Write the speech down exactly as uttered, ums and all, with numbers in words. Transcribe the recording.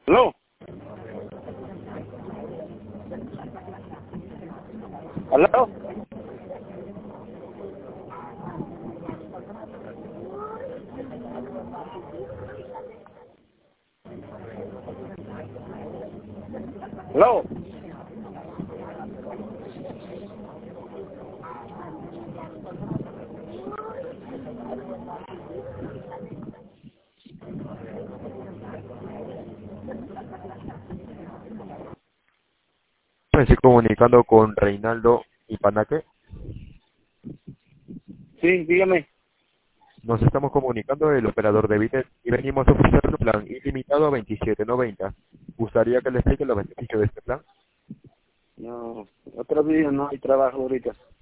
¿Aló? ¿Aló? ¿Aló? Me estoy comunicando con Reinaldo Ipanaque. Sí, dígame. Nos estamos comunicando del operador de Bitel y venimos a ofrecerle un plan ilimitado a veintisiete noventa. ¿Gustaría que le explique los beneficios de este plan? No, otro día no hay trabajo ahorita.